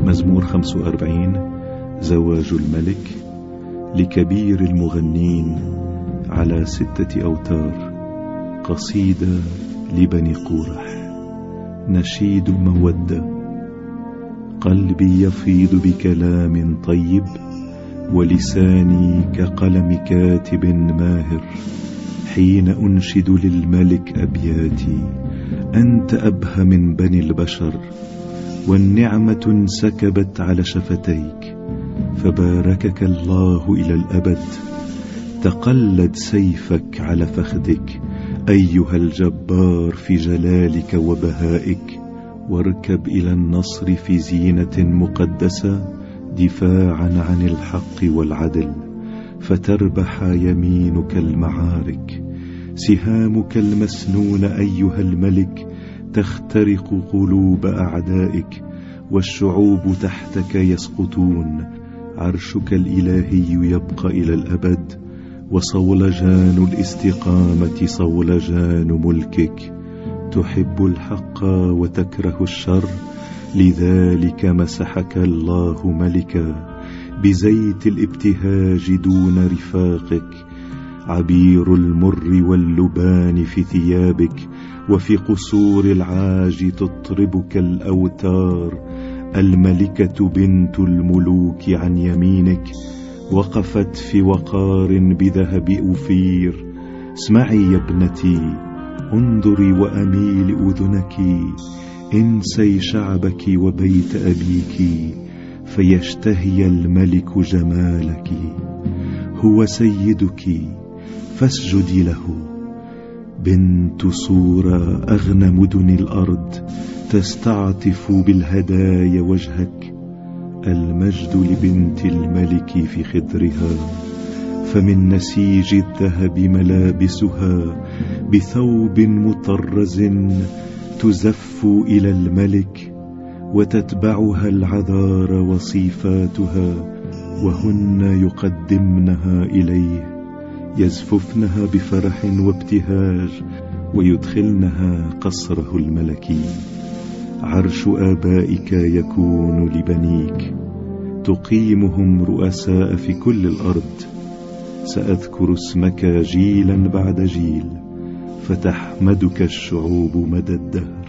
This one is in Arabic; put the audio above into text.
مزمور 45 زواج الملك لكبير المغنين على 6 أوتار. قصيدة لبني قورح. نشيد مودة. قلبي يفيض بكلام طيب، ولساني كقلم كاتب ماهر، حين أنشد للملك أبياتي. أنت أبهى من بني البشر، والنعمة انسكبت على شفتيك، فباركك الله إلى الأبد. تقلد سيفك على فخذك أيها الجبار في جلالك وبهائك، واركب إلى النصر في زينة مقدسة دفاعا عن الحق والعدل، فتربح يمينك المعارك. سهامك المسنون أيها الملك تخترق قلوب أعدائك، والشعوب تحتك يسقطون. عرشك الإلهي يبقى إلى الأبد، وصولجان الاستقامة صولجان ملكك. تحب الحق وتكره الشر، لذلك مسحك الله ملكا بزيت الابتهاج دون رفاقك. عبير المر واللبان في ثيابك، وفي قصور العاج تطربك الأوتار. الملكة بنت الملوك عن يمينك، وقفت في وقار بذهب أوفير. اسمعي يا ابنتي، انظري وأميل أذنك، انسي شعبك وبيت أبيك، فيشتهي الملك جمالك. هو سيدك فاسجدي له. بنت صورة أغنى مدن الأرض تستعطف بالهدايا وجهك. المجد لبنت الملك في خدرها، فمن نسيج الذهب ملابسها. بثوب مطرز تزف إلى الملك، وتتبعها العذار وصيفاتها، وهن يقدمنها إليه. يزففنها بفرح وابتهاج، ويدخلنها قصره الملكي. عرش آبائك يكون لبنيك، تقيمهم رؤساء في كل الأرض. سأذكر اسمك جيلا بعد جيل، فتحمدك الشعوب مدى الدهر.